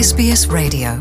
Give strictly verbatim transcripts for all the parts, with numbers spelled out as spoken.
S B S Radio.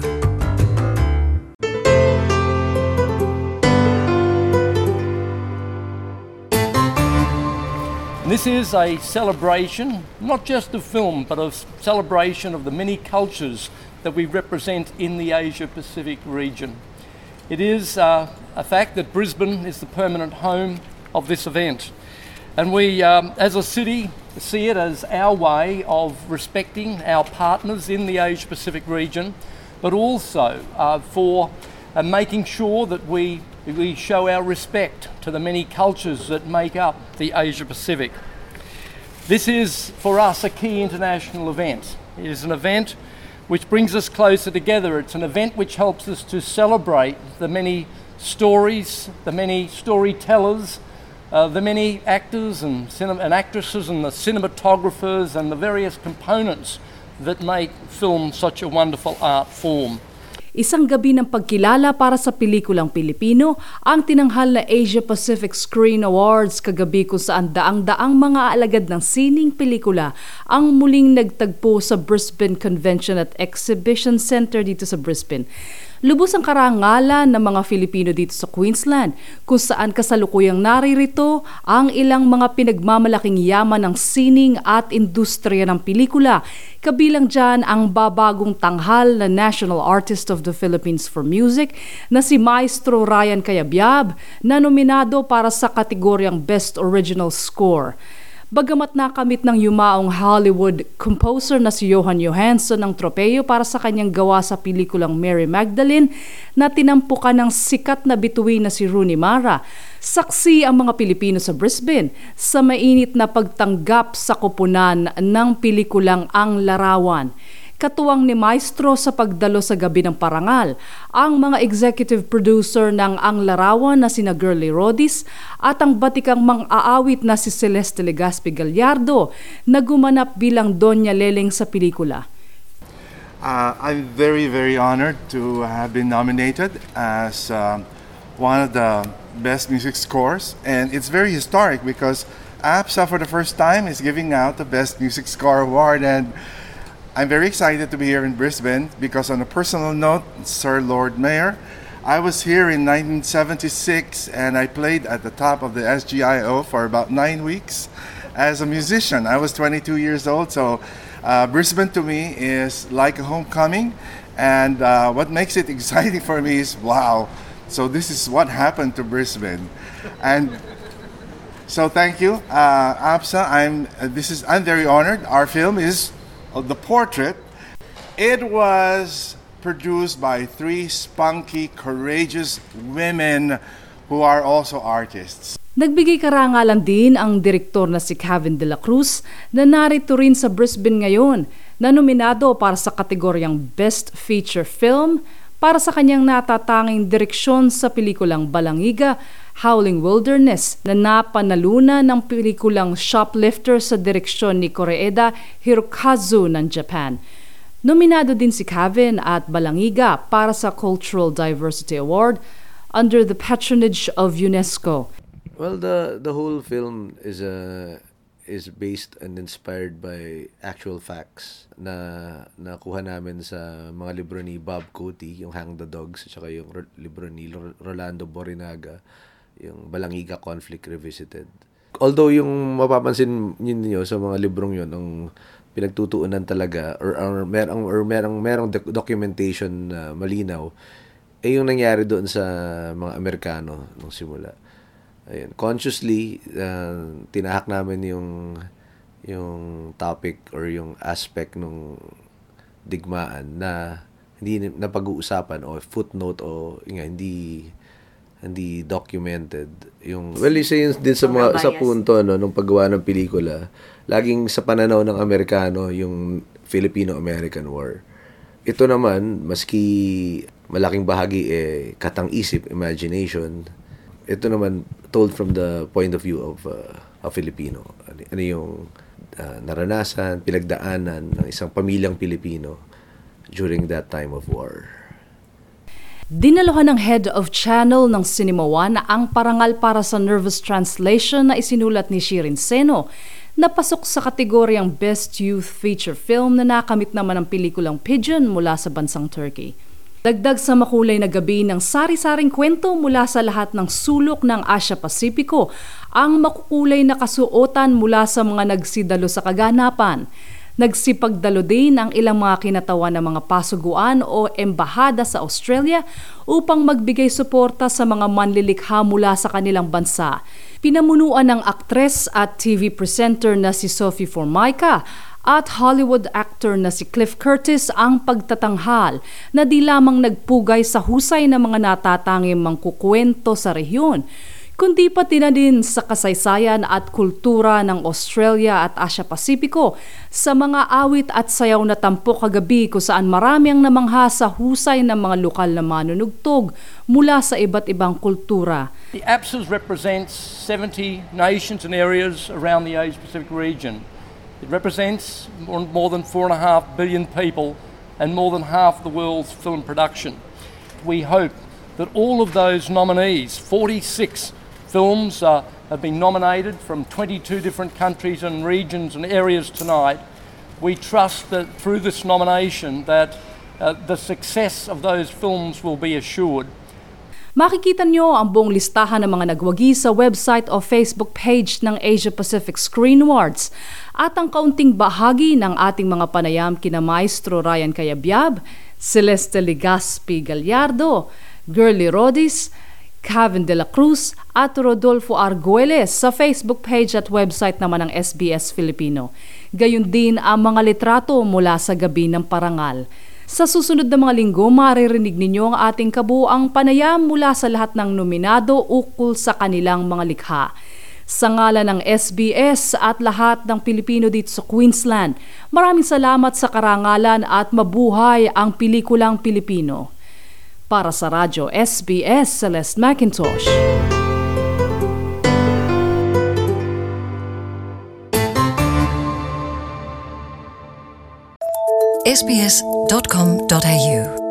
This is a celebration, not just of film, but of celebration of the many cultures that we represent in the Asia-Pacific region. It is uh, a fact that Brisbane is the permanent home of this event. And we, um, as a city, see it as our way of respecting our partners in the Asia-Pacific region, but also uh, for uh, making sure that we we show our respect to the many cultures that make up the Asia-Pacific. This is, for us, a key international event. It is an event which brings us closer together. It's an event which helps us to celebrate the many stories, the many storytellers, uh, the many actors and, cinem- and actresses and the cinematographers and the various components that make film such a wonderful art form. Isang gabi ng pagkilala para sa pelikulang Pilipino ang tinanghal na Asia Pacific Screen Awards kagabi kung saan daang-daang mga alagad ng sining pelikula ang muling nagtagpo sa Brisbane Convention at Exhibition Center dito sa Brisbane. Lubos ang karangalan ng mga Filipino dito sa Queensland kung saan kasalukuyang naririto ang ilang mga pinagmamalaking yaman ng sining at industriya ng pelikula. Kabilang dyan ang babagong tanghal na National Artist of the Philippines for Music na si Maestro Ryan Cayabyab na nominado para sa kategoryang Best Original Score. Bagamat nakamit ng yumaong Hollywood composer na si Johan Johansson ng tropeyo para sa kanyang gawa sa pelikulang Mary Magdalene na tinampukan ng sikat na bituin na si Rooney Mara, saksi ang mga Pilipino sa Brisbane sa mainit na pagtanggap sa koponan ng pelikulang Ang Larawan. Katuwang ni Maestro sa pagdalo sa gabi ng parangal, ang mga executive producer ng Ang Larawan na sina Girlie Rodis at ang batikang mang-aawit na si Celeste Legazpi Gallardo na gumanap bilang Doña Leleng sa pelikula. Uh, I'm very, very honored to have been nominated as uh, one of the best music scores, and it's very historic because APSA for the first time is giving out the Best Music Score Award, and I'm very excited to be here in Brisbane because on a personal note, Sir Lord Mayor, I was here in nineteen seventy-six and I played at the top of the S G I O for about nine weeks as a musician. I was twenty-two years old, so uh, Brisbane to me is like a homecoming, and uh, what makes it exciting for me is, wow, so this is what happened to Brisbane. And so thank you, uh, APSA. I'm, uh, this is, I'm very honored. Our film is The Portrait. It was produced by three spunky, courageous women who are also artists. Nagbigay karangalan din ang direktor na si Kevin De La Cruz na narito rin sa Brisbane ngayon na nominado para sa kategoryang Best Feature Film para sa kanyang natatanging direksyon sa pelikulang Balangiga, Howling Wilderness na napanaluna ng pelikulang Shoplifter sa direksyon ni Koreeda Hirokazu ng Japan. Nominado din si Kevin at Balangiga para sa Cultural Diversity Award under the patronage of UNESCO. Well, the the whole film is a is based and inspired by actual facts na nakuha namin sa mga libro ni Bob Coty, yung Hang the Dogs, at saka yung libro ni Rolando Borinaga, yung Balangiga Conflict Revisited. Although yung mapapansin niyo sa mga librong yun, ang pinagtutuunan talaga or, or merong or merong merong documentation na malinaw eh yung nangyari doon sa mga Amerikano nung simula. Ayun, consciously uh, tinahak namin yung yung topic or yung aspect nung digmaan na hindi napag-uusapan o footnote o nga, hindi hindi documented yung well isa yun din sa mga, sa punto no nung paggawa ng pelikula, laging sa pananaw ng Amerikano yung Filipino-American War. Ito naman maski malaking bahagi eh katang-isip, imagination, ito naman told from the point of view of uh, a Filipino. Ano, ano yung uh, naranasan, pinagdaanan ng isang pamilyang Pilipino during that time of war. Dinaluhan ng head of channel ng Cinema One ang parangal para sa nervous translation na isinulat ni Shirin Seno napasok sa kategoryang Best Youth Feature Film na nakamit naman ang pelikulang Pigeon mula sa bansang Turkey. Dagdag sa makulay na gabi ng sari-saring kwento mula sa lahat ng sulok ng Asia Pasipiko, ang makukulay na kasuotan mula sa mga nagsidalo sa kaganapan. Nagsipagdalo din ang ilang mga kinatawan ng mga pasuguan o embahada sa Australia upang magbigay suporta sa mga manlilikha mula sa kanilang bansa. Pinamunuan ng aktres at T V presenter na si Sophie Formica at Hollywood actor na si Cliff Curtis ang pagtatanghal na di lamang nagpugay sa husay ng mga natatanging mangkukwento sa rehiyon, kundi pati na din sa kasaysayan at kultura ng Australia at Asia Pasipiko sa mga awit at sayaw na tampok kagabi kung saan marami ang namangha sa husay ng mga lokal na manunugtog mula sa iba't ibang kultura. The A P S S represents seventy nations and areas around the Asia Pacific region. It represents more than four and a half billion people and more than half the world's film production. We hope that all of those nominees, forty-six films uh, have been nominated from twenty-two different countries and regions and areas tonight. We trust that through this nomination that uh, the success of those films will be assured. Makikita nyo ang buong listahan ng mga nagwagi sa website o Facebook page ng Asia Pacific Screen Awards at ang kaunting bahagi ng ating mga panayam kina Maestro Ryan Cayabyab, Celeste Legaspi Gallardo, Girly Rodis, Kevin De La Cruz at Rodolfo Arguelles sa Facebook page at website naman ng S B S Filipino. Gayun din ang mga litrato mula sa gabi ng parangal. Sa susunod na mga linggo, maririnig ninyo ang ating kabuuang panayam mula sa lahat ng nominado ukol sa kanilang mga likha. Sa ngalan ng S B S at lahat ng Pilipino dito sa Queensland, maraming salamat sa karangalan at mabuhay ang pelikulang Pilipino. Para sa Radyo S B S, Celeste McIntosh. s b s dot com dot a u